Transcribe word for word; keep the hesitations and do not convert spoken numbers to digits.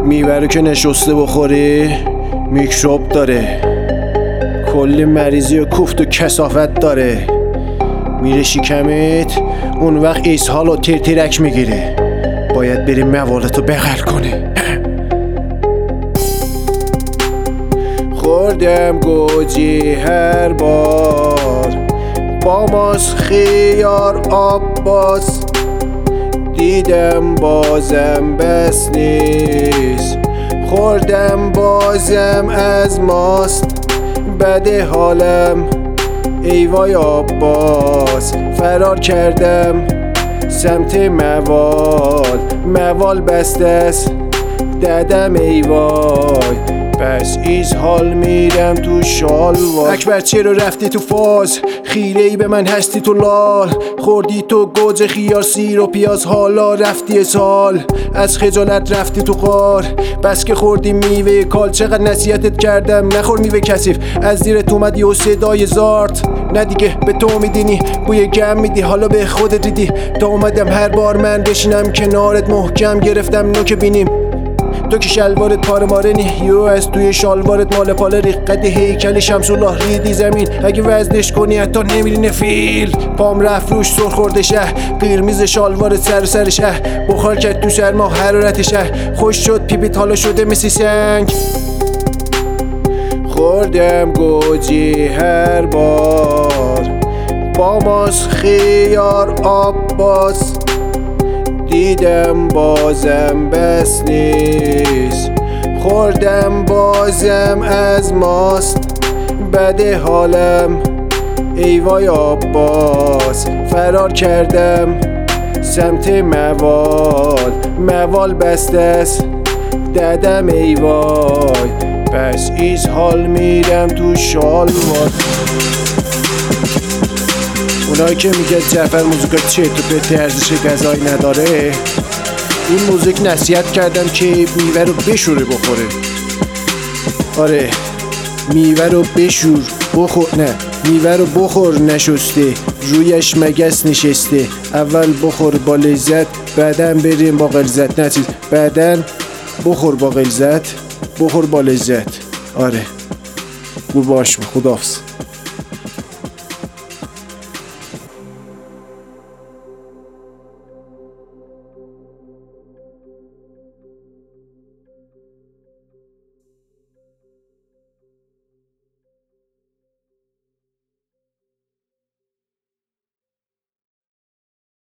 میوه رو که نشسته بخوری میکروب داره، کلی مریضی و کوفت و کثافت داره. میره شکمت، اون وقت اسهال و تیر تیرک میگیره. باید بری موالتو بغل کنه. خوردم گوجی هر بار، با ماس خیار آب باز. دیدم بازم بس نیست، خوردم بازم از ماست. بده حالم ای وای آب باز. فرار کردم سمت موال، موال بسته است ددم ای وای. پس ایز حال میرم تو شالوار. اکبر چرا رفتی تو فاز؟ خیره ای به من هستی تو لال. خوردی تو گوجه خیار سیر و پیاز، حالا رفتی اسهال. از خجالت رفتی تو غار، بس که خوردی میوه کال. چقدر نصیحتت کردم نخور میوه کثیف، از زیرت اومدی و صدای زارت. نه دیگه به تو میدینی بوی گم میدی، حالا به خودت دیدی. تا اومدم هر بار من بشینم کنارت، محکم گرفتم نوک بینیم. تو که شلوارت پاره ماره نی، یو از توی شالوارت مال پاله ریقت هیکل شمس الله ریدی زمین. اگه وزنش کنی حتی نمیرینه فیل. پام رفت روش سر خورده شه، قرمیز شالوارت سر سر شه. بخار کرد تو سرما حرارت شه، خوش شد پیپیت حالا شده مثل سنگ. خوردم گوجی هر بار، با ماس خیار آب باز. دیدم بازم بس نیست، خوردم بازم از ماست. بده حالم ای وای آب باز. فرار کردم سمت موال، موال بسته است ددم ای وای. پس ایز حال میرم تو شالوار. اونایی که میگه جعفر موزیکا چه تو به ارزش غذایی نداره، این موزیک نصیحت کردم که میوه رو بشوره بخوره. آره میوه رو بشور بخور، نه میوه رو بخور نشسته، رویش مگس نشسته. اول بخور با لذت، بعدن بریم با غلظت. نه چیز بعدن بخور با غلظت، بخور با لذت. آره گور باش، خداحافظ.